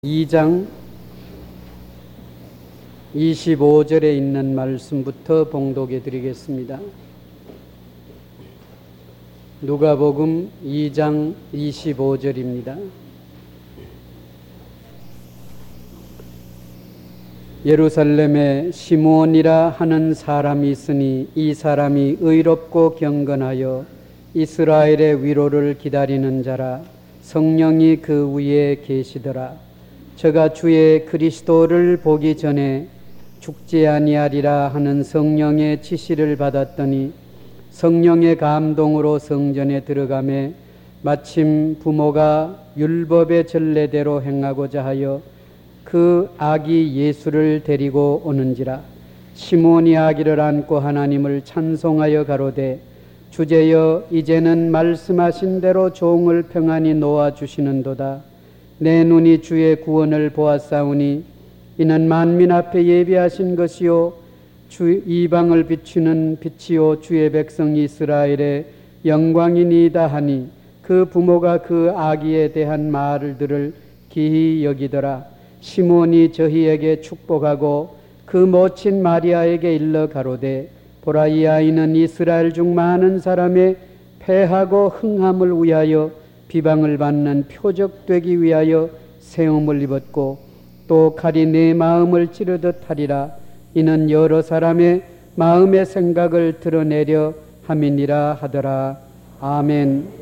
2장 25절에 있는 말씀부터 봉독해 드리겠습니다. 누가복음 2장 25절입니다. 예루살렘에 시므온이라 하는 사람이 있으니 이 사람이 의롭고 경건하여 이스라엘의 위로를 기다리는 자라. 성령이 그 위에 계시더라. 저가 주의 그리스도를 보기 전에 죽지 아니하리라 하는 성령의 지시를 받았더니 성령의 감동으로 성전에 들어가매 마침 부모가 율법의 전례대로 행하고자 하여 그 아기 예수를 데리고 오는지라. 시므온이 아기를 안고 하나님을 찬송하여 가로되 주제여 이제는 말씀하신 대로 종을 평안히 놓아주시는도다. 내 눈이 주의 구원을 보았사오니 이는 만민 앞에 예비하신 것이요 주 이방을 비추는 빛이요 주의 백성 이스라엘의 영광이니이다 하니 그 부모가 그 아기에 대한 말을 들을 기히 여기더라. 시므온이 저희에게 축복하고 그 모친 마리아에게 일러 가로되 보라, 이 아이는 이스라엘 중 많은 사람의 패하고 흥함을 위하여 비방을 받는 표적 되기 위하여 세움을 입었고 또 칼이 내 마음을 찌르듯 하리라. 이는 여러 사람의 마음의 생각을 드러내려 함이니라 하더라. 아멘.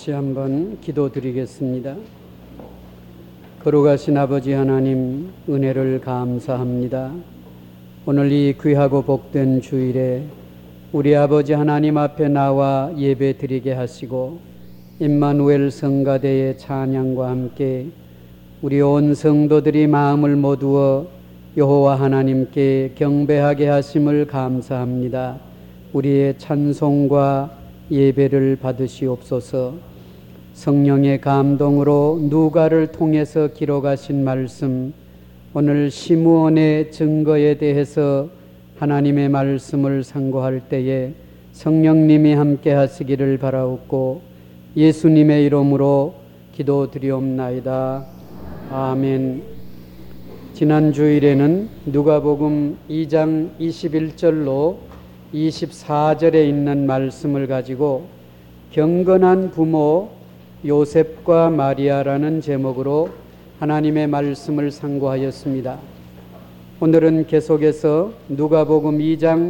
다시 한번 기도드리겠습니다. 거룩하신 아버지 하나님, 은혜를 감사합니다. 오늘 이 귀하고 복된 주일에 우리 아버지 하나님 앞에 나와 예배 드리게 하시고 임마누엘 성가대의 찬양과 함께 우리 온 성도들이 마음을 모두어 여호와 하나님께 경배하게 하심을 감사합니다. 우리의 찬송과 예배를 받으시옵소서. 성령의 감동으로 누가를 통해서 기록하신 말씀, 오늘 시므온의 증거에 대해서 하나님의 말씀을 상고할 때에 성령님이 함께 하시기를 바라옵고 예수님의 이름으로 기도드리옵나이다. 아멘. 지난 주일에는 누가복음 2장 21절로 24절에 있는 말씀을 가지고 경건한 부모 요셉과 마리아라는 제목으로 하나님의 말씀을 상고하였습니다. 오늘은 계속해서 누가복음 2장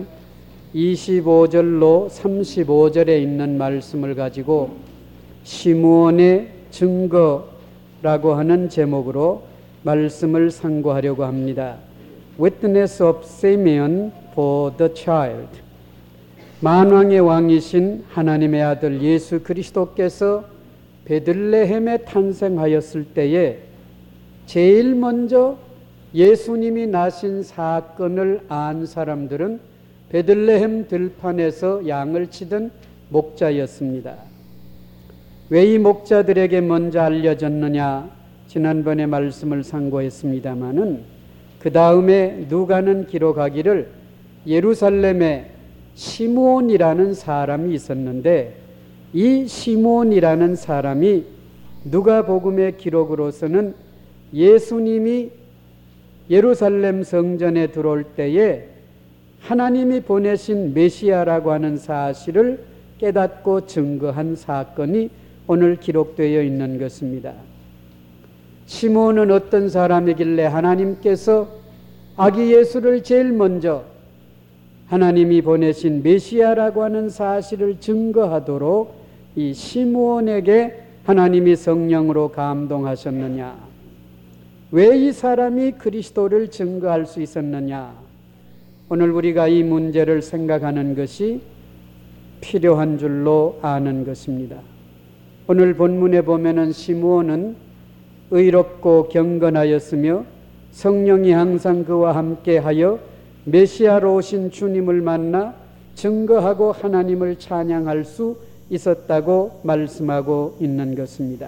25절로 35절에 있는 말씀을 가지고 시므온의 증거라고 하는 제목으로 말씀을 상고하려고 합니다. Witness of Simeon for the Child. 만왕의 왕이신 하나님의 아들 예수 그리스도께서 베들레헴에 탄생하였을 때에 제일 먼저 예수님이 나신 사건을 안 사람들은 베들레헴 들판에서 양을 치던 목자였습니다. 왜 이 목자들에게 먼저 알려졌느냐? 지난번에 말씀을 상고했습니다마는 그 다음에 누가는 기록하기를 예루살렘에 시므온이라는 사람이 있었는데 이 시므온이라는 사람이 누가복음의 기록으로서는 예수님이 예루살렘 성전에 들어올 때에 하나님이 보내신 메시아라고 하는 사실을 깨닫고 증거한 사건이 오늘 기록되어 있는 것입니다. 시므온은 어떤 사람이길래 하나님께서 아기 예수를 제일 먼저 하나님이 보내신 메시아라고 하는 사실을 증거하도록 이 시므온에게 하나님이 성령으로 감동하셨느냐? 왜 이 사람이 그리스도를 증거할 수 있었느냐? 오늘 우리가 이 문제를 생각하는 것이 필요한 줄로 아는 것입니다. 오늘 본문에 보면은 시므온은 의롭고 경건하였으며 성령이 항상 그와 함께하여 메시아로 오신 주님을 만나 증거하고 하나님을 찬양할 수 있었다고 말씀하고 있는 것입니다.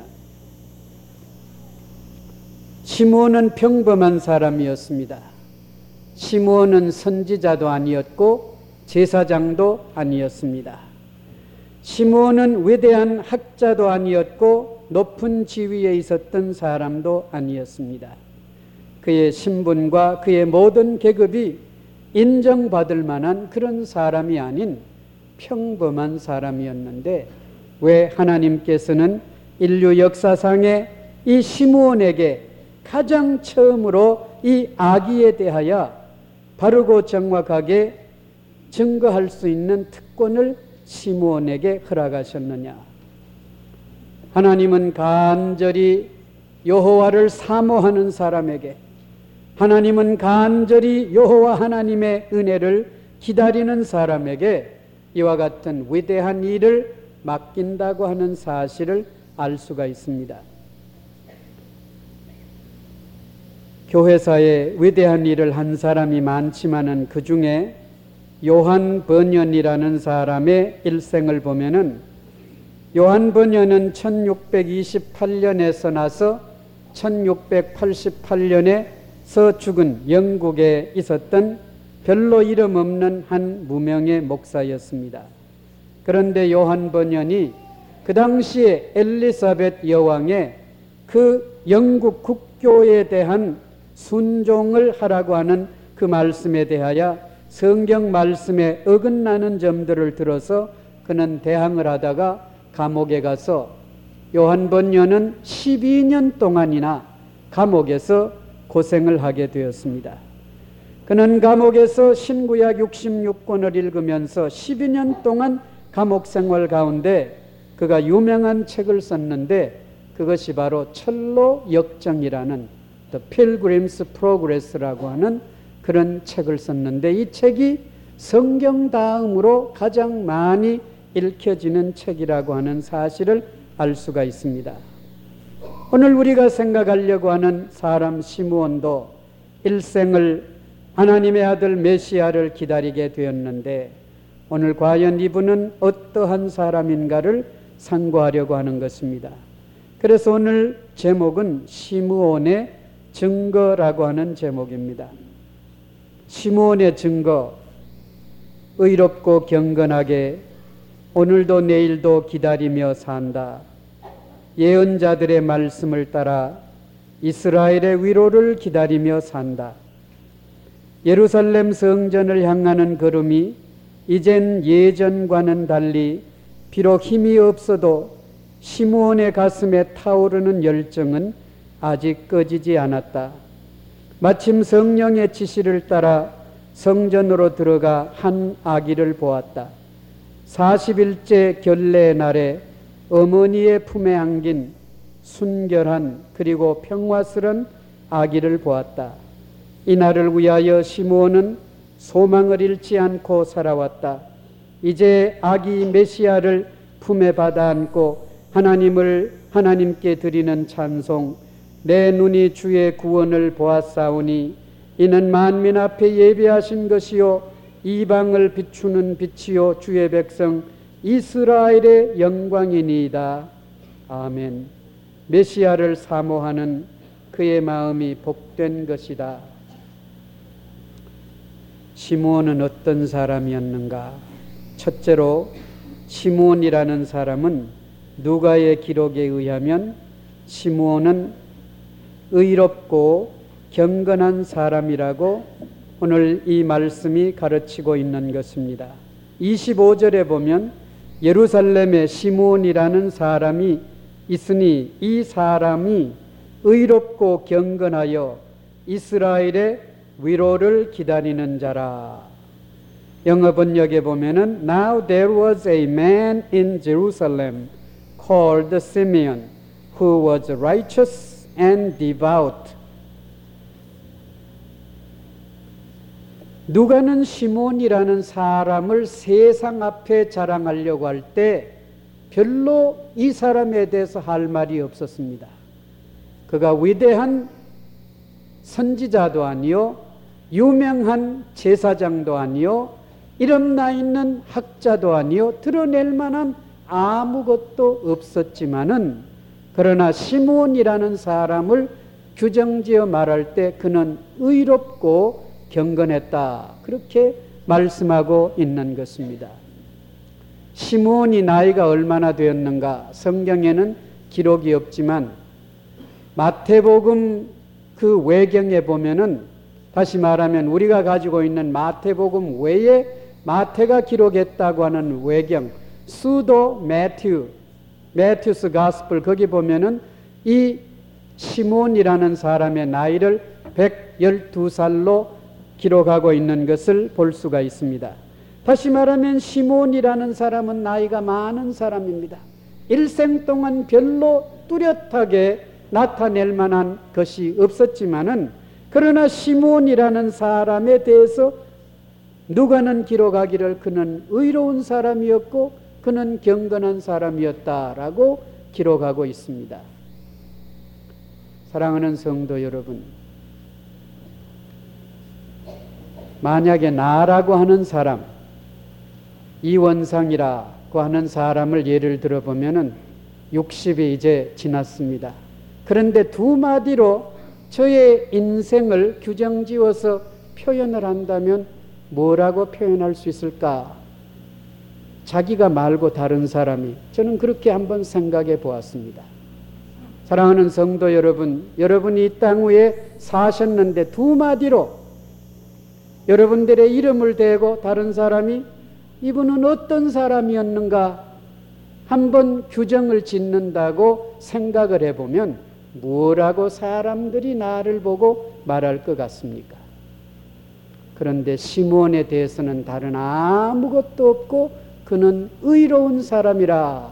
시므온은 평범한 사람이었습니다. 시므온은 선지자도 아니었고 제사장도 아니었습니다. 시므온은 위대한 학자도 아니었고 높은 지위에 있었던 사람도 아니었습니다. 그의 신분과 그의 모든 계급이 인정받을 만한 그런 사람이 아닌 평범한 사람이었는데 왜 하나님께서는 인류 역사상에 이 시므온에게 가장 처음으로 이 아기에 대하여 바르고 정확하게 증거할 수 있는 특권을 시므온에게 허락하셨느냐? 하나님은 간절히 여호와를 사모하는 사람에게, 하나님은 간절히 여호와 하나님의 은혜를 기다리는 사람에게 이와 같은 위대한 일을 맡긴다고 하는 사실을 알 수가 있습니다. 교회사에 위대한 일을 한 사람이 많지만은 그 중에 요한 번연이라는 사람의 일생을 보면은 요한 번연은 1628년에서 나서 1688년에서 죽은 영국에 있었던 별로 이름 없는 한 무명의 목사였습니다. 그런데 요한 번연이 그 당시에 엘리사벳 여왕의 그 영국 국교에 대한 순종을 하라고 하는 그 말씀에 대하여 성경 말씀에 어긋나는 점들을 들어서 그는 대항을 하다가 감옥에 가서 요한 번연은 12년 동안이나 감옥에서 고생을 하게 되었습니다. 그는 감옥에서 신구약 66권을 읽으면서 12년 동안 감옥 생활 가운데 그가 유명한 책을 썼는데 그것이 바로 철로 역정이라는 The Pilgrim's Progress라고 하는 그런 책을 썼는데 이 책이 성경 다음으로 가장 많이 읽혀지는 책이라고 하는 사실을 알 수가 있습니다. 오늘 우리가 생각하려고 하는 사람 시므온도 일생을 하나님의 아들 메시아를 기다리게 되었는데 오늘 과연 이분은 어떠한 사람인가를 상고하려고 하는 것입니다. 그래서 오늘 제목은 시므온의 증거라고 하는 제목입니다. 시므온의 증거, 의롭고 경건하게 오늘도 내일도 기다리며 산다. 예언자들의 말씀을 따라 이스라엘의 위로를 기다리며 산다. 예루살렘 성전을 향하는 걸음이 이젠 예전과는 달리 비록 힘이 없어도 시므온의 가슴에 타오르는 열정은 아직 꺼지지 않았다. 마침 성령의 지시를 따라 성전으로 들어가 한 아기를 보았다. 40일째 결례의 날에 어머니의 품에 안긴 순결한 그리고 평화스런 아기를 보았다. 이 날을 위하여 시므온은 소망을 잃지 않고 살아왔다. 이제 아기 메시아를 품에 받아 안고 하나님께 드리는 찬송, 내 눈이 주의 구원을 보았사오니 이는 만민 앞에 예비하신 것이요 이방을 비추는 빛이요 주의 백성 이스라엘의 영광이니이다. 아멘. 메시아를 사모하는 그의 마음이 복된 것이다. 시므온은 어떤 사람이었는가? 첫째로 시므온이라는 사람은 누가의 기록에 의하면 시므온은 의롭고 경건한 사람이라고 오늘 이 말씀이 가르치고 있는 것입니다. 25절에 보면 예루살렘에 시므온이라는 사람이 있으니 이 사람이 의롭고 경건하여 이스라엘의 위로를 기다리는 자라. 영어 번역에 보면은 Now there was a man in Jerusalem called Simeon who was righteous and devout. 누가는 시므온이라는 사람을 세상 앞에 자랑하려고 할 때 별로 이 사람에 대해서 할 말이 없었습니다. 그가 위대한 선지자도 아니요 유명한 제사장도 아니요 이름 나 있는 학자도 아니요 드러낼 만한 아무것도 없었지만은 그러나 시므온이라는 사람을 규정지어 말할 때 그는 의롭고 경건했다. 그렇게 말씀하고 있는 것입니다. 시므온이 나이가 얼마나 되었는가 성경에는 기록이 없지만 마태복음 그 외경에 보면은 다시 말하면 우리가 가지고 있는 마태복음 외에 마태가 기록했다고 하는 외경 수도 매튜스 가스펠 거기 보면은 이 시므온이라는 사람의 나이를 112살로 기록하고 있는 것을 볼 수가 있습니다. 다시 말하면 시므온이라는 사람은 나이가 많은 사람입니다. 일생 동안 별로 뚜렷하게 나타낼 만한 것이 없었지만은 그러나 시므온이라는 사람에 대해서 누가는 기록하기를 그는 의로운 사람이었고 그는 경건한 사람이었다라고 기록하고 있습니다. 사랑하는 성도 여러분, 만약에 나라고 하는 사람, 이원상이라고 하는 사람을 예를 들어보면은 60이 이제 지났습니다. 그런데 두 마디로 저의 인생을 규정지어서 표현을 한다면 뭐라고 표현할 수 있을까? 자기가 말고 다른 사람이, 저는 그렇게 한번 생각해 보았습니다. 사랑하는 성도 여러분, 여러분이 이 땅 위에 사셨는데 두 마디로 여러분들의 이름을 대고 다른 사람이 이분은 어떤 사람이었는가 한번 규정을 짓는다고 생각을 해보면 뭐라고 사람들이 나를 보고 말할 것 같습니까? 그런데 시므온에 대해서는 다른 아무것도 없고 그는 의로운 사람이라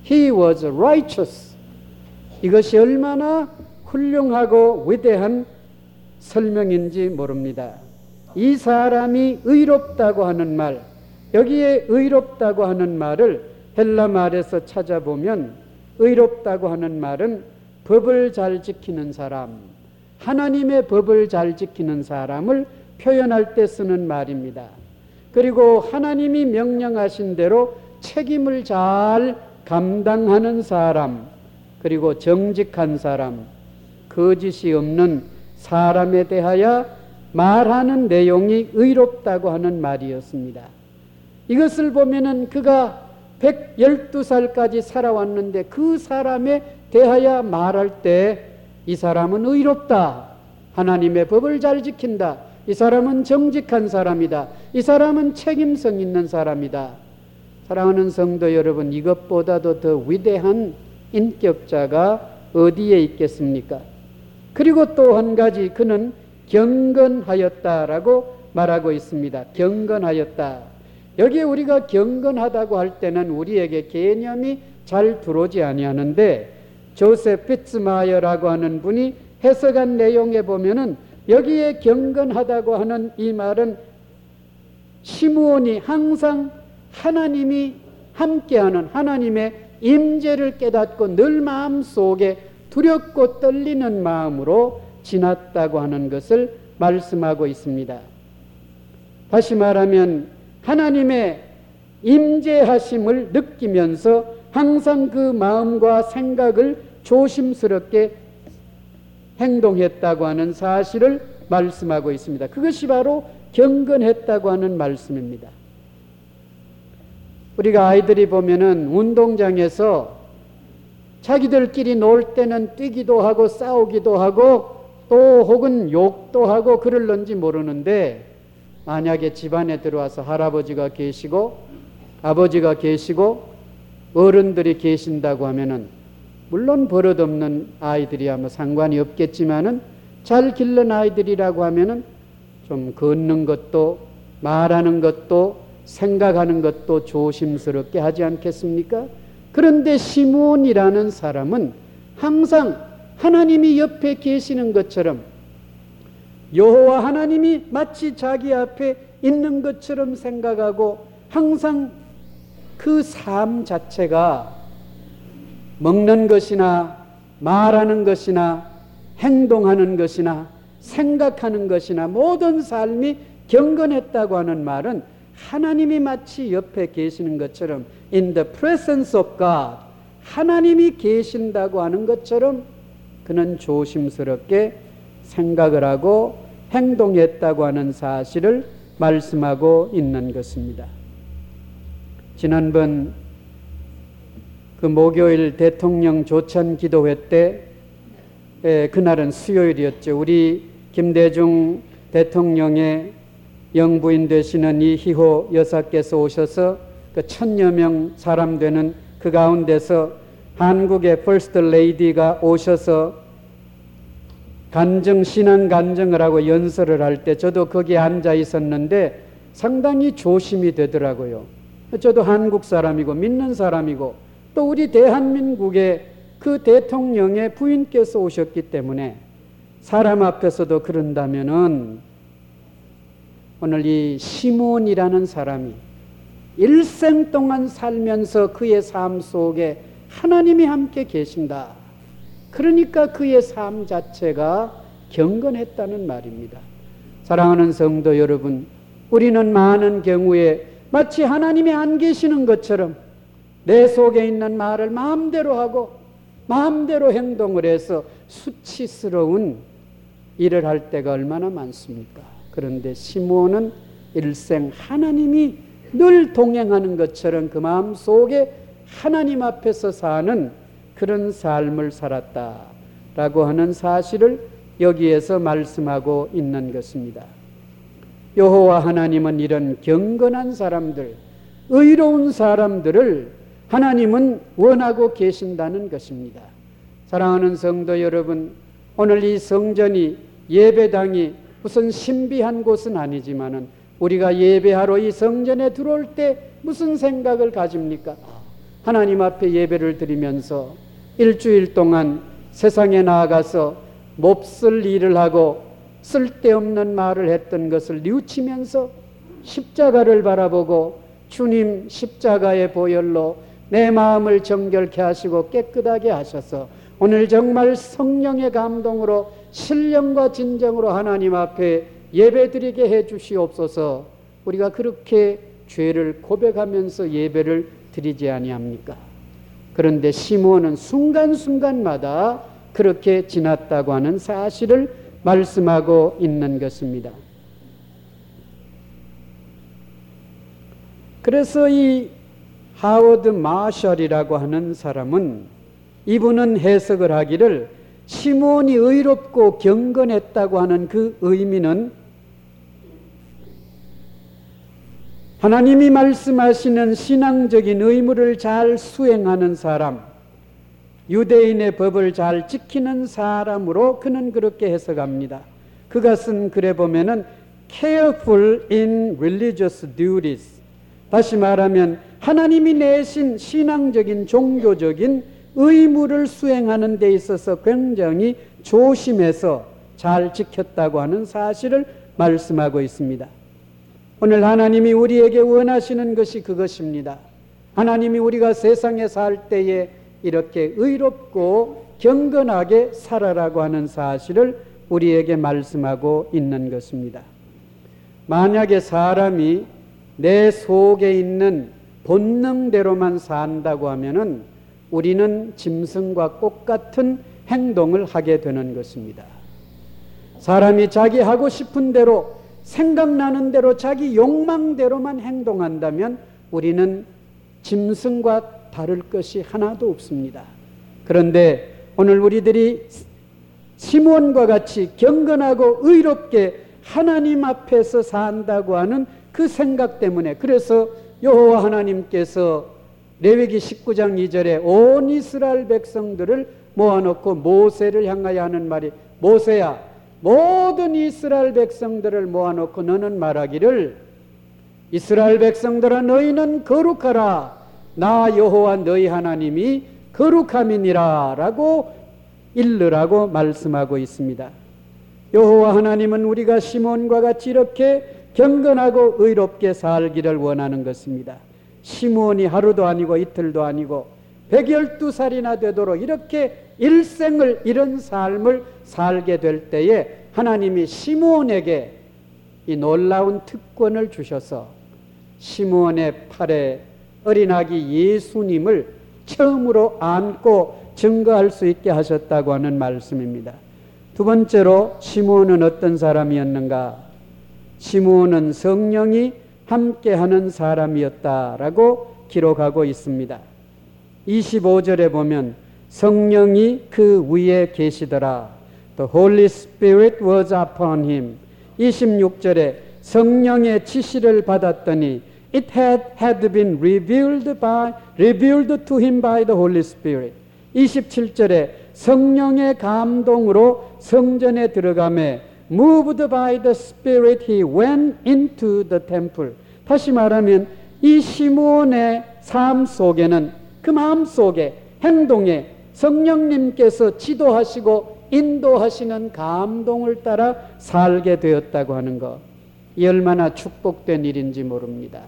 He was righteous. 이것이 얼마나 훌륭하고 위대한 설명인지 모릅니다. 이 사람이 의롭다고 하는 말, 여기에 의롭다고 하는 말을 헬라 말에서 찾아보면 의롭다고 하는 말은 법을 잘 지키는 사람, 하나님의 법을 잘 지키는 사람을 표현할 때 쓰는 말입니다. 그리고 하나님이 명령하신 대로 책임을 잘 감당하는 사람, 그리고 정직한 사람, 거짓이 없는 사람에 대하여 말하는 내용이 의롭다고 하는 말이었습니다. 이것을 보면은 그가 112살까지 살아왔는데 그 사람에 대하여 말할 때 이 사람은 의롭다. 하나님의 법을 잘 지킨다. 이 사람은 정직한 사람이다. 이 사람은 책임성 있는 사람이다. 사랑하는 성도 여러분, 이것보다도 더 위대한 인격자가 어디에 있겠습니까? 그리고 또 한 가지, 그는 경건하였다라고 말하고 있습니다. 경건하였다. 여기에 우리가 경건하다고 할 때는 우리에게 개념이 잘 들어오지 아니하는데, 조셉 피츠마이어라고 하는 분이 해석한 내용에 보면은 여기에 경건하다고 하는 이 말은 시므온이 항상 하나님이 함께하는 하나님의 임재를 깨닫고 늘 마음속에 두렵고 떨리는 마음으로 지났다고 하는 것을 말씀하고 있습니다. 다시 말하면 하나님의 임재하심을 느끼면서 항상 그 마음과 생각을 조심스럽게 행동했다고 하는 사실을 말씀하고 있습니다. 그것이 바로 경건했다고 하는 말씀입니다. 우리가 아이들이 보면은 운동장에서 자기들끼리 놀 때는 뛰기도 하고 싸우기도 하고 또 혹은 욕도 하고 그럴런지 모르는데, 만약에 집안에 들어와서 할아버지가 계시고 아버지가 계시고 어른들이 계신다고 하면은, 물론 버릇없는 아이들이야 뭐 상관이 없겠지만은 잘 기른 아이들이라고 하면은 좀 걷는 것도 말하는 것도 생각하는 것도 조심스럽게 하지 않겠습니까? 그런데 시므온이라는 사람은 항상 하나님이 옆에 계시는 것처럼, 여호와 하나님이 마치 자기 앞에 있는 것처럼 생각하고 항상 그 삶 자체가 먹는 것이나 말하는 것이나 행동하는 것이나 생각하는 것이나 모든 삶이 경건했다고 하는 말은 하나님이 마치 옆에 계시는 것처럼 in the presence of God, 하나님이 계신다고 하는 것처럼 그는 조심스럽게 생각을 하고 행동했다고 하는 사실을 말씀하고 있는 것입니다. 지난번 그 목요일 대통령 조천 기도회 때, 그날은 수요일이었죠. 우리 김대중 대통령의 영부인 되시는 이희호 여사께서 오셔서 그 1000여 명 사람 되는 그 가운데서 한국의 퍼스트 레이디가 오셔서 신앙 간증을 하고 연설을 할 때 저도 거기에 앉아 있었는데 상당히 조심이 되더라고요. 저도 한국 사람이고 믿는 사람이고 또 우리 대한민국의 그 대통령의 부인께서 오셨기 때문에 사람 앞에서도 그런다면은 오늘 이 시므온이라는 사람이 일생 동안 살면서 그의 삶 속에 하나님이 함께 계신다. 그러니까 그의 삶 자체가 경건했다는 말입니다. 사랑하는 성도 여러분, 우리는 많은 경우에 마치 하나님이 안 계시는 것처럼 내 속에 있는 말을 마음대로 하고 마음대로 행동을 해서 수치스러운 일을 할 때가 얼마나 많습니까? 그런데 시므온은 일생 하나님이 늘 동행하는 것처럼 그 마음 속에 하나님 앞에서 사는 그런 삶을 살았다라고 하는 사실을 여기에서 말씀하고 있는 것입니다. 여호와 하나님은 이런 경건한 사람들, 의로운 사람들을 하나님은 원하고 계신다는 것입니다. 사랑하는 성도 여러분, 오늘 이 성전이, 예배당이 무슨 신비한 곳은 아니지만은 우리가 예배하러 이 성전에 들어올 때 무슨 생각을 가집니까? 하나님 앞에 예배를 드리면서 일주일 동안 세상에 나아가서 몹쓸 일을 하고 쓸데없는 말을 했던 것을 뉘우치면서 십자가를 바라보고 주님 십자가의 보혈로 내 마음을 정결케 하시고 깨끗하게 하셔서 오늘 정말 성령의 감동으로 신령과 진정으로 하나님 앞에 예배드리게 해 주시옵소서. 우리가 그렇게 죄를 고백하면서 예배를 드리지 아니합니까? 그런데 시므온은 순간순간마다 그렇게 지났다고 하는 사실을 말씀하고 있는 것입니다. 그래서 이 하워드 마셜이라고 하는 사람은 이분은 해석을 하기를 시므온이 의롭고 경건했다고 하는 그 의미는 하나님이 말씀하시는 신앙적인 의무를 잘 수행하는 사람, 유대인의 법을 잘 지키는 사람으로 그는 그렇게 해석합니다. 그가 쓴 글에 보면은 careful in religious duties, 다시 말하면 하나님이 내신 신앙적인 종교적인 의무를 수행하는 데 있어서 굉장히 조심해서 잘 지켰다고 하는 사실을 말씀하고 있습니다. 오늘 하나님이 우리에게 원하시는 것이 그것입니다. 하나님이 우리가 세상에 살 때에 이렇게 의롭고 경건하게 살아라고 하는 사실을 우리에게 말씀하고 있는 것입니다. 만약에 사람이 내 속에 있는 본능대로만 산다고 하면은 우리는 짐승과 똑같은 행동을 하게 되는 것입니다. 사람이 자기 하고 싶은 대로 생각나는 대로 자기 욕망대로만 행동한다면 우리는 짐승과 다를 것이 하나도 없습니다. 그런데 오늘 우리들이 시므온과 같이 경건하고 의롭게 하나님 앞에서 산다고 하는 그 생각 때문에, 그래서 여호와 하나님께서 레위기 19장 2절에 온 이스라엘 백성들을 모아놓고 모세를 향하여 하는 말이, 모세야 모든 이스라엘 백성들을 모아놓고 너는 말하기를 이스라엘 백성들아 너희는 거룩하라, 나 여호와 너희 하나님이 거룩함이니라 라고 일르라고 말씀하고 있습니다. 여호와 하나님은 우리가 시므온과 같이 이렇게 경건하고 의롭게 살기를 원하는 것입니다. 시므온이 하루도 아니고 이틀도 아니고 112살이나 되도록 이렇게 일생을 이런 삶을 살게 될 때에 하나님이 시므온에게 이 놀라운 특권을 주셔서 시므온의 팔에 어린아기 예수님을 처음으로 안고 증거할 수 있게 하셨다고 하는 말씀입니다. 두 번째로 시므온은 어떤 사람이었는가? 시므온은 성령이 함께하는 사람이었다라고 기록하고 있습니다. 25절에 보면 성령이 그 위에 계시더라. The Holy Spirit was upon him. 26절에 성령의 지시를 받았더니 It had been revealed to him by the Holy Spirit. 27절에 성령의 감동으로 성전에 들어가매 Moved by the Spirit, he went into the temple. 다시 말하면 이 시므온의 삶 속에는, 그 마음 속에, 행동에 성령님께서 지도하시고 인도하시는 감동을 따라 살게 되었다고 하는 것, 이 얼마나 축복된 일인지 모릅니다.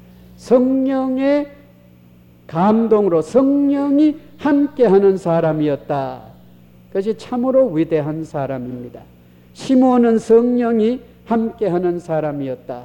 성령의 감동으로 성령이 함께하는 사람이었다. 그것이 참으로 위대한 사람입니다. 시므온은 성령이 함께하는 사람이었다.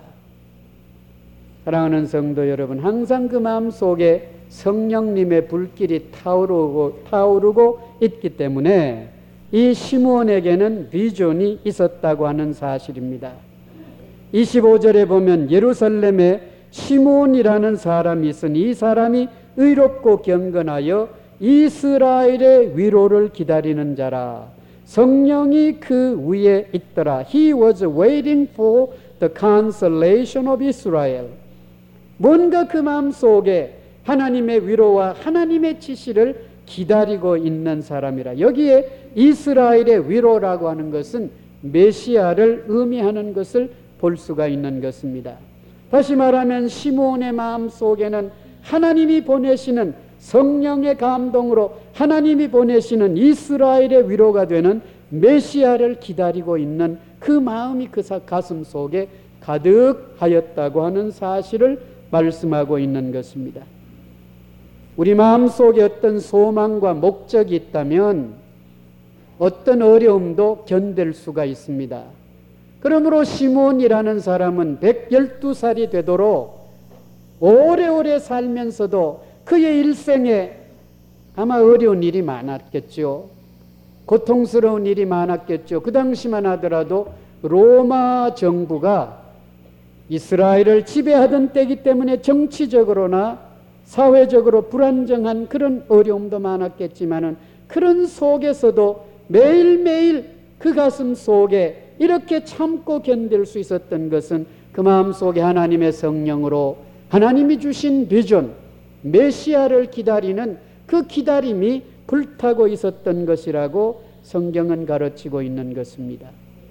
사랑하는 성도 여러분, 항상 그 마음 속에 성령님의 불길이 타오르고 있기 때문에 이 시므온에게는 비전이 있었다고 하는 사실입니다. 25절에 보면 예루살렘에 시므온이라는 사람이 있으니 이 사람이 의롭고 경건하여 이스라엘의 위로를 기다리는 자라. 성령이 그 위에 있더라. He was waiting for the consolation of Israel. 뭔가 그 마음 속에 하나님의 위로와 하나님의 지시를 기다리고 있는 사람이라. 여기에 이스라엘의 위로라고 하는 것은 메시아를 의미하는 것을 볼 수가 있는 것입니다. 다시 말하면 시므온의 마음 속에는 하나님이 보내시는 성령의 감동으로 하나님이 보내시는 이스라엘의 위로가 되는 메시아를 기다리고 있는 그 마음이 그 가슴 속에 가득하였다고 하는 사실을 말씀하고 있는 것입니다. 우리 마음속에 어떤 소망과 목적이 있다면 어떤 어려움도 견딜 수가 있습니다. 그러므로 시몬이라는 사람은 112살이 되도록 오래오래 살면서도 그의 일생에 아마 어려운 일이 많았겠죠. 고통스러운 일이 많았겠죠. 그 당시만 하더라도 로마 정부가 이스라엘을 지배하던 때이기 때문에 정치적으로나 사회적으로 불안정한 그런 어려움도 많았겠지만은 그런 속에서도 매일매일 그 가슴 속에 이렇게 참고 견딜 수 있었던 것은 그 마음 속에 하나님의 성령으로 하나님이 주신 비전, 메시아를 기다리는 그 기다림이 불타고 있었던 것이라고 성경은 가르치고 있는 것입니다.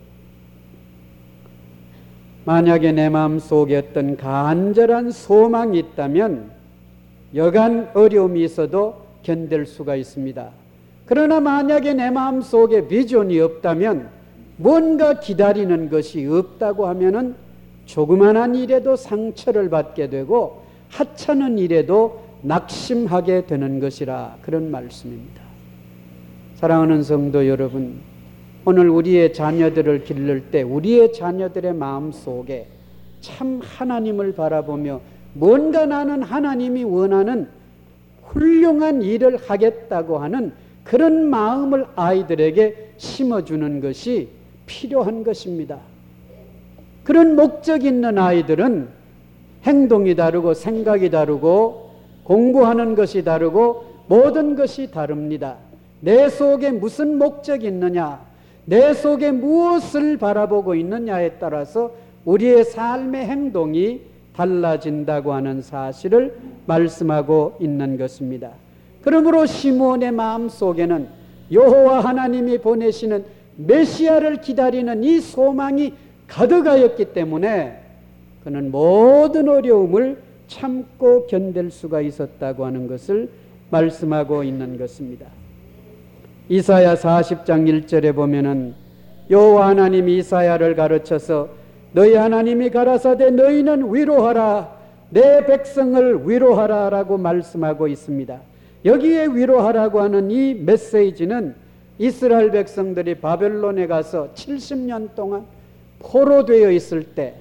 만약에 내 마음 속에 어떤 간절한 소망이 있다면 여간 어려움이 있어도 견딜 수가 있습니다. 그러나 만약에 내 마음 속에 비전이 없다면, 뭔가 기다리는 것이 없다고 하면은 조그만한 일에도 상처를 받게 되고 하찮은 일에도 낙심하게 되는 것이라, 그런 말씀입니다. 사랑하는 성도 여러분, 오늘 우리의 자녀들을 기를 때 우리의 자녀들의 마음 속에 참 하나님을 바라보며 뭔가 나는 하나님이 원하는 훌륭한 일을 하겠다고 하는 그런 마음을 아이들에게 심어주는 것이 필요한 것입니다. 그런 목적 있는 아이들은 행동이 다르고 생각이 다르고 공부하는 것이 다르고 모든 것이 다릅니다. 내 속에 무슨 목적이 있느냐, 내 속에 무엇을 바라보고 있느냐에 따라서 우리의 삶의 행동이 달라진다고 하는 사실을 말씀하고 있는 것입니다. 그러므로 시몬의 마음 속에는 여호와 하나님이 보내시는 메시아를 기다리는 이 소망이 가득하였기 때문에 그는 모든 어려움을 참고 견딜 수가 있었다고 하는 것을 말씀하고 있는 것입니다. 이사야 40장 1절에 보면은 여호와 하나님이 이사야를 가르쳐서 너희 하나님이 가라사대 너희는 위로하라, 내 백성을 위로하라 라고 말씀하고 있습니다. 여기에 위로하라고 하는 이 메시지는 이스라엘 백성들이 바벨론에 가서 70년 동안 포로되어 있을 때,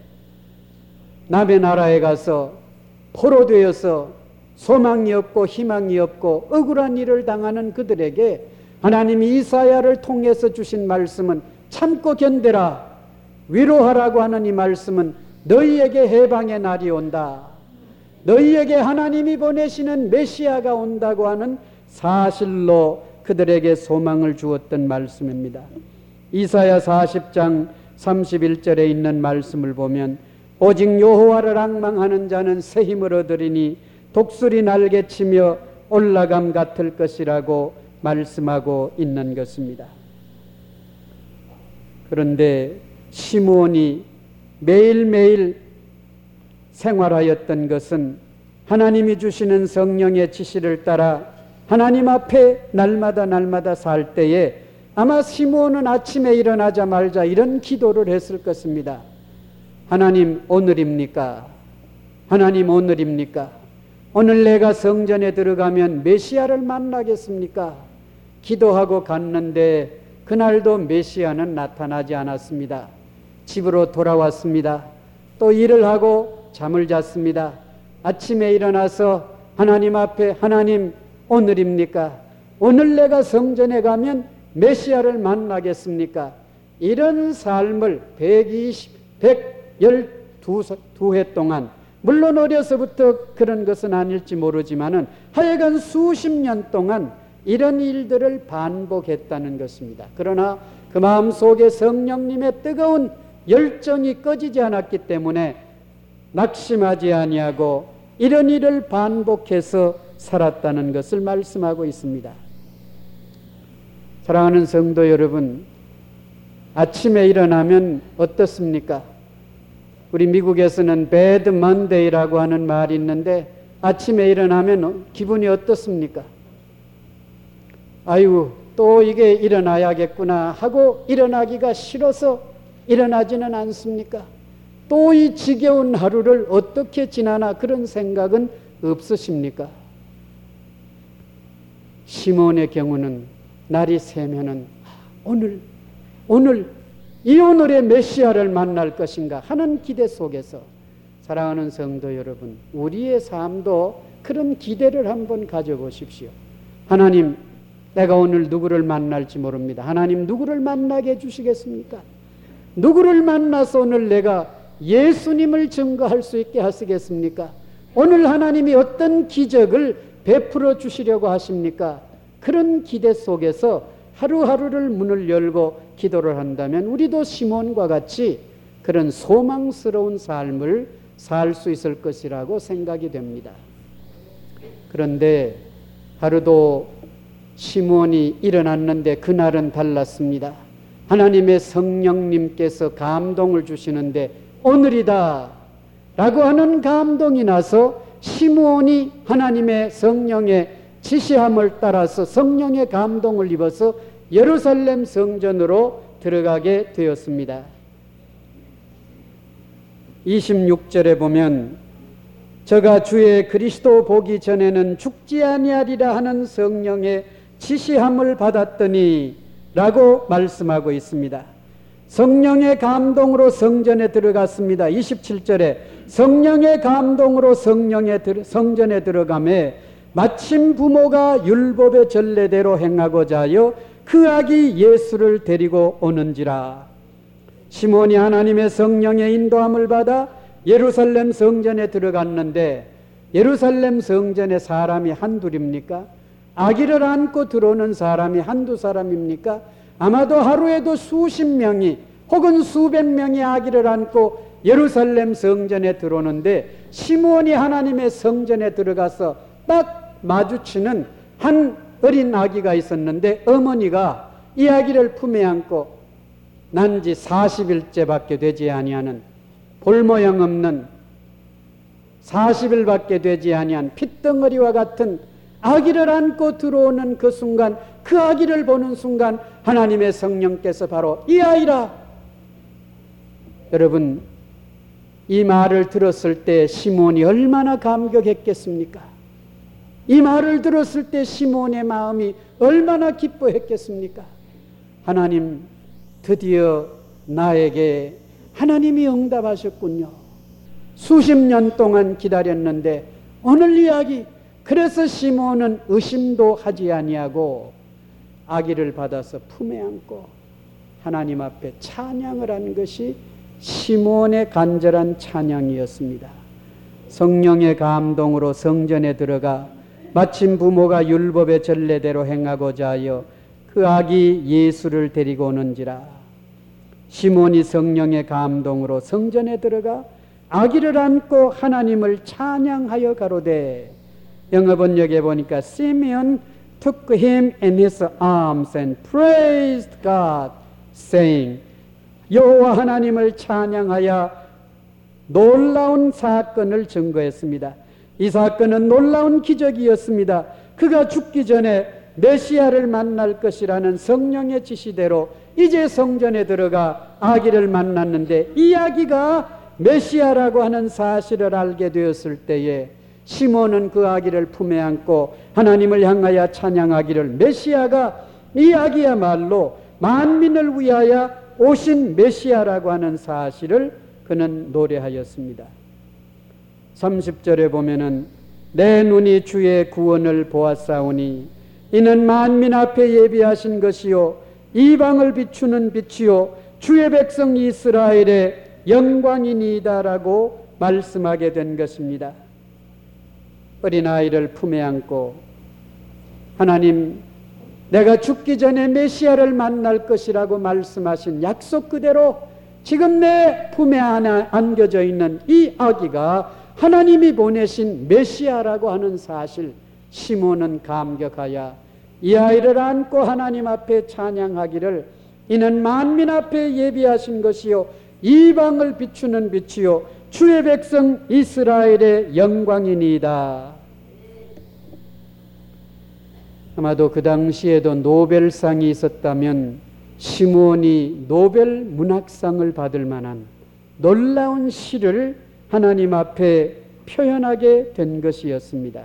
남의 나라에 가서 포로되어서 소망이 없고 희망이 없고 억울한 일을 당하는 그들에게 하나님이 이사야를 통해서 주신 말씀은 참고 견뎌라, 위로하라고 하는 이 말씀은 너희에게 해방의 날이 온다, 너희에게 하나님이 보내시는 메시아가 온다고 하는 사실로 그들에게 소망을 주었던 말씀입니다. 이사야 40장 31절에 있는 말씀을 보면 오직 여호와를 앙망하는 자는 새 힘을 얻으리니 독수리 날개치며 올라감 같을 것이라고 말씀하고 있는 것입니다. 그런데 시므온이 매일매일 생활하였던 것은 하나님이 주시는 성령의 지시를 따라 하나님 앞에 날마다 살 때에 아마 시므온은 아침에 일어나자마자 이런 기도를 했을 것입니다. 하나님 오늘입니까? 하나님 오늘입니까? 오늘 내가 성전에 들어가면 메시아를 만나겠습니까? 기도하고 갔는데 그날도 메시아는 나타나지 않았습니다. 집으로 돌아왔습니다. 또 일을 하고 잠을 잤습니다. 아침에 일어나서 하나님 앞에 하나님 오늘입니까? 오늘 내가 성전에 가면 메시아를 만나겠습니까? 이런 삶을 112해 동안, 물론 어려서부터 그런 것은 아닐지 모르지만은 하여간 수십 년 동안 이런 일들을 반복했다는 것입니다. 그러나 그 마음속에 성령님의 뜨거운 열정이 꺼지지 않았기 때문에 낙심하지 아니하고 이런 일을 반복해서 살았다는 것을 말씀하고 있습니다. 사랑하는 성도 여러분, 아침에 일어나면 어떻습니까? 우리 미국에서는 배드 먼데이라고 하는 말이 있는데 아침에 일어나면 기분이 어떻습니까? 아유, 또 이게 일어나야겠구나 하고 일어나기가 싫어서 일어나지는 않습니까? 또 이 지겨운 하루를 어떻게 지나나 그런 생각은 없으십니까? 시몬의 경우는 날이 새면은 오늘 이 오늘의 메시아를 만날 것인가 하는 기대 속에서, 사랑하는 성도 여러분, 우리의 삶도 그런 기대를 한번 가져보십시오. 하나님, 내가 오늘 누구를 만날지 모릅니다. 하나님, 누구를 만나게 해주시겠습니까? 누구를 만나서 오늘 내가 예수님을 증거할 수 있게 하시겠습니까? 오늘 하나님이 어떤 기적을 베풀어 주시려고 하십니까? 그런 기대 속에서 하루하루를 문을 열고 기도를 한다면 우리도 시몬과 같이 그런 소망스러운 삶을 살 수 있을 것이라고 생각이 됩니다. 그런데 하루도 시몬이 일어났는데 그날은 달랐습니다. 하나님의 성령님께서 감동을 주시는데 오늘이다 라고 하는 감동이 나서 시몬이 하나님의 성령의 지시함을 따라서 성령의 감동을 입어서 예루살렘 성전으로 들어가게 되었습니다. 26절에 보면 저가 주의 그리스도 보기 전에는 죽지 아니하리라 하는 성령의 지시함을 받았더니 라고 말씀하고 있습니다. 성령의 감동으로 성전에 들어갔습니다. 27절에 성령의 감동으로 성전에 들어가매 마침 부모가 율법의 전례대로 행하고자 하여 그 아기 예수를 데리고 오는지라. 시몬이 하나님의 성령의 인도함을 받아 예루살렘 성전에 들어갔는데, 예루살렘 성전에 사람이 한둘입니까? 아기를 안고 들어오는 사람이 한두 사람입니까? 아마도 하루에도 수십 명이 혹은 수백 명이 아기를 안고 예루살렘 성전에 들어오는데, 시몬이 하나님의 성전에 들어가서 딱 마주치는 한 어린 아기가 있었는데, 어머니가 이 아기를 품에 안고 난지 40일째밖에 되지 아니하는, 볼 모양 없는 40일밖에 되지 아니한 핏덩어리와 같은 아기를 안고 들어오는 그 순간, 그 아기를 보는 순간 하나님의 성령께서 바로 이 아이라. 여러분, 이 말을 들었을 때 시몬이 얼마나 감격했겠습니까? 이 말을 들었을 때 시몬의 마음이 얼마나 기뻐했겠습니까? 하나님, 드디어 나에게 하나님이 응답하셨군요. 수십 년 동안 기다렸는데 오늘 이야기. 그래서 시몬은 의심도 하지 아니하고 아기를 받아서 품에 안고 하나님 앞에 찬양을 한 것이 시몬의 간절한 찬양이었습니다. 성령의 감동으로 성전에 들어가 마침 부모가 율법의 전례대로 행하고자 하여 그 아기 예수를 데리고 오는지라. 시몬이 성령의 감동으로 성전에 들어가 아기를 안고 하나님을 찬양하여 가로되, 영어 번역에 보니까 Simeon took him in his arms and praised God, saying, 여호와 하나님을 찬양하여 놀라운 사건을 증거했습니다. 이 사건은 놀라운 기적이었습니다. 그가 죽기 전에 메시아를 만날 것이라는 성령의 지시대로 이제 성전에 들어가 아기를 만났는데, 이 아기가 메시아라고 하는 사실을 알게 되었을 때에 시몬은 그 아기를 품에 안고 하나님을 향하여 찬양하기를, 메시아가 이 아기야말로 만민을 위하여 오신 메시아라고 하는 사실을 그는 노래하였습니다. 30절에 보면은 내 눈이 주의 구원을 보았사오니 이는 만민 앞에 예비하신 것이요 이방을 비추는 빛이요 주의 백성 이스라엘의 영광이니이다라고 말씀하게 된 것입니다. 어린아이를 품에 안고 하나님, 내가 죽기 전에 메시아를 만날 것이라고 말씀하신 약속 그대로 지금 내 품에 안겨져 있는 이 아기가 하나님이 보내신 메시아라고 하는 사실, 시몬은 감격하여 이 아이를 안고 하나님 앞에 찬양하기를, 이는 만민 앞에 예비하신 것이요 이방을 비추는 빛이요 주의 백성 이스라엘의 영광이니이다. 아마도 그 당시에도 노벨상이 있었다면 시므온이 노벨 문학상을 받을 만한 놀라운 시를 하나님 앞에 표현하게 된 것이었습니다.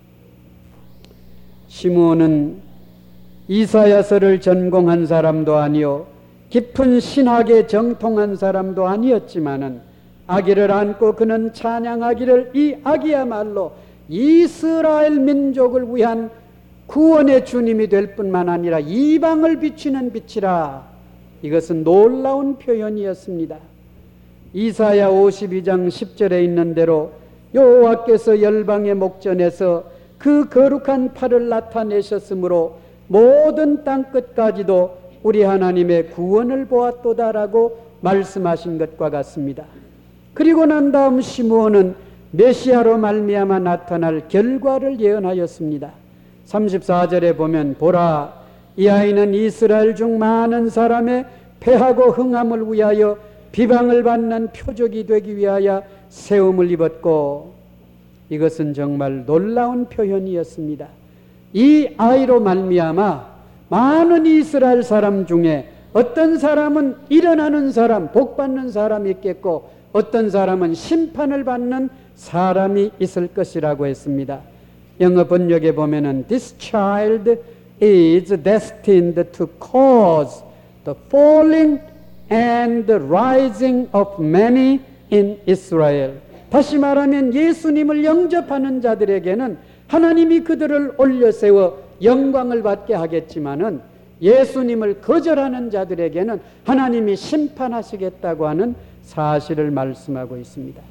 시므온은 이사야서를 전공한 사람도 아니요 깊은 신학에 정통한 사람도 아니었지만은 아기를 안고 그는 찬양하기를 이 아기야말로 이스라엘 민족을 위한 구원의 주님이 될 뿐만 아니라 이방을 비추는 빛이라. 이것은 놀라운 표현이었습니다. 이사야 52장 10절에 있는 대로 여호와께서 열방의 목전에서 그 거룩한 팔을 나타내셨으므로 모든 땅 끝까지도 우리 하나님의 구원을 보았도다라고 말씀하신 것과 같습니다. 그리고 난 다음 시므온은 메시아로 말미암아 나타날 결과를 예언하였습니다. 34절에 보면 보라, 이 아이는 이스라엘 중 많은 사람의 패하고 흥함을 위하여 비방을 받는 표적이 되기 위하여 세움을 입었고, 이것은 정말 놀라운 표현이었습니다. 이 아이로 말미암아 많은 이스라엘 사람 중에 어떤 사람은 일어나는 사람, 복받는 사람이 있겠고 어떤 사람은 심판을 받는 사람이 있을 것이라고 했습니다. 영어 번역에 보면은 This child is destined to cause the falling and the rising of many in Israel. 다시 말하면 예수님을 영접하는 자들에게는 하나님이 그들을 올려세워 영광을 받게 하겠지만은 예수님을 거절하는 자들에게는 하나님이 심판하시겠다고 하는 사실을 말씀하고 있습니다.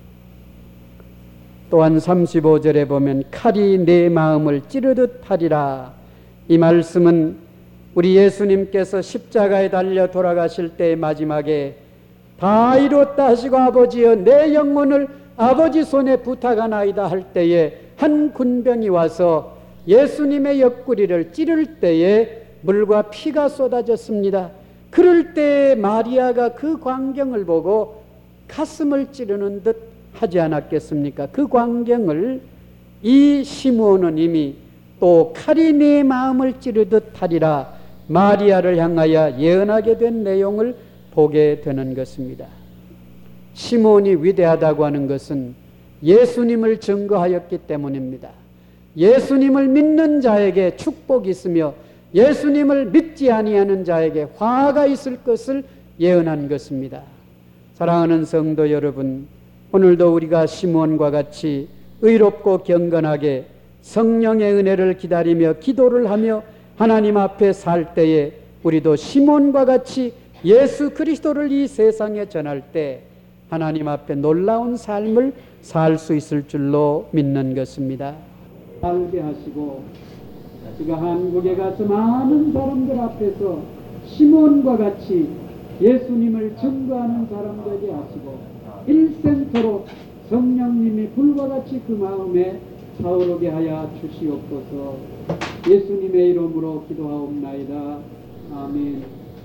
또한 35절에 보면 칼이 내 마음을 찌르듯 하리라. 이 말씀은 우리 예수님께서 십자가에 달려 돌아가실 때의 마지막에 다 이뤘다 하시고 아버지여 내 영혼을 아버지 손에 부탁하나이다 할 때에 한 군병이 와서 예수님의 옆구리를 찌를 때에 물과 피가 쏟아졌습니다. 그럴 때 마리아가 그 광경을 보고 가슴을 찌르는 듯 하지 않았겠습니까? 그 광경을 이 시므온은 이미 또 칼이 내 마음을 찌르듯 하리라 마리아를 향하여 예언하게 된 내용을 보게 되는 것입니다. 시므온이 위대하다고 하는 것은 예수님을 증거하였기 때문입니다. 예수님을 믿는 자에게 축복이 있으며 예수님을 믿지 아니하는 자에게 화가 있을 것을 예언한 것입니다. 사랑하는 성도 여러분, 오늘도 우리가 시므온과 같이 의롭고 경건하게 성령의 은혜를 기다리며 기도를 하며 하나님 앞에 살 때에 우리도 시므온과 같이 예수 그리스도를 이 세상에 전할 때 하나님 앞에 놀라운 삶을 살 수 있을 줄로 믿는 것입니다. 살게 하시고 우리가 한국에 가서 많은 사람들 앞에서 시므온과 같이 예수님을 증거하는 사람 되게 하시고 일생토록 성령님이 불과 같이 그 마음에 차오르게 하여 주시옵소서. 예수님의 이름으로 기도하옵나이다. 아멘.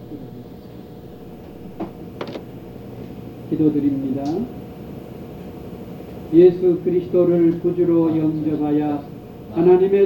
기도드립니다. 예수 그리스도를 구주로 영접하여 하나님의